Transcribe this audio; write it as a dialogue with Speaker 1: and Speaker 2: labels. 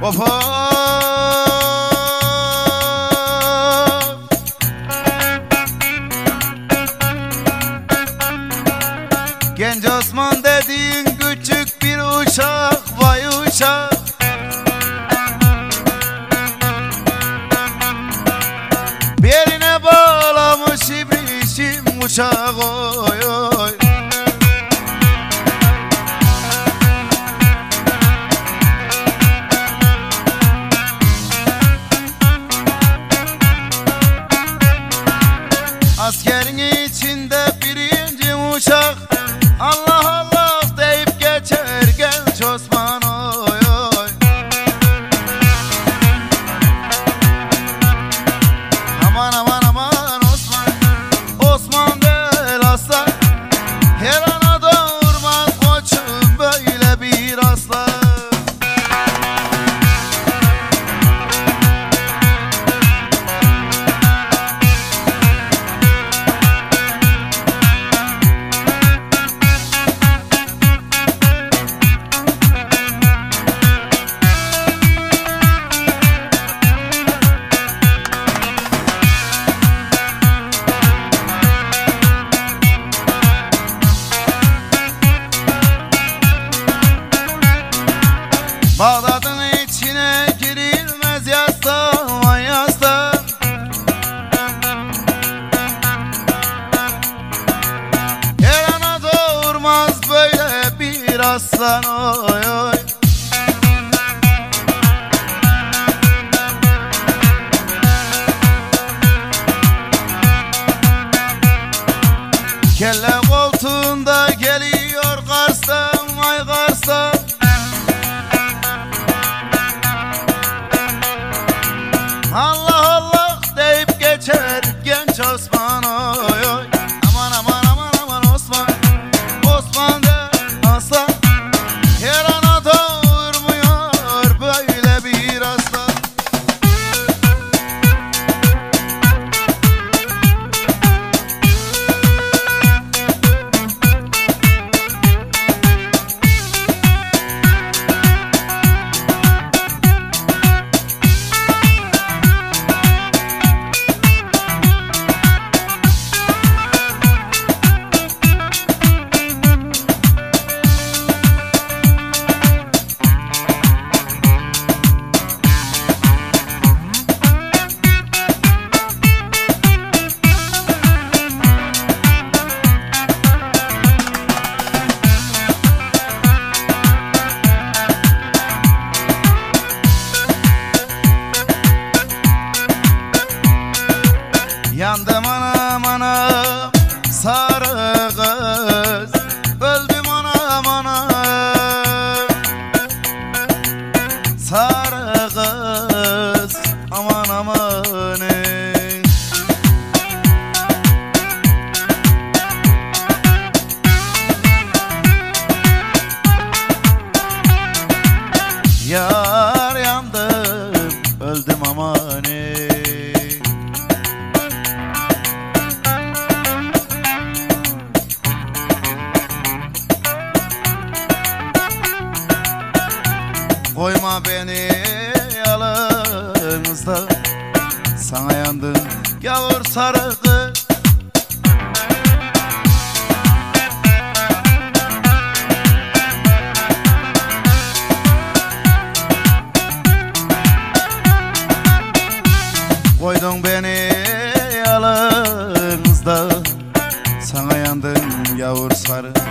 Speaker 1: Of of. Genç Osman dediğin küçük bir uşak, vay uşak. Beline bağlamış ibrişim uşak, oy oy. Askerin içinde birinci uşak, Allah Allah deyip geçer genç Osman, oy oy. Aman aman aman Osman, Osman değil aslan. Her ana doğurmaz koçum böyle bir aslan. Bağdat'ın içine girilmez yastan, vay yastan. Her ana doğurmaz böyle bir aslan, oy oy. Kelle koltuğunda geliyor Kars'tan, vay Kars'tan. Allah Allah deyip geçer genç Osman, oy oy. Aman aman aman aman Osman, Osman de aslan. Her ana doğurmuyor böyle bir aslan. Yandım anam anam sarı kız, öldüm anam anam sarı kız, aman aman ey. Yar yandım öldüm aman ey. Koyma beni yalnızda, sana yandım yavur sarı kız. Koydun beni yalnızda, sana yandım yavur sarı.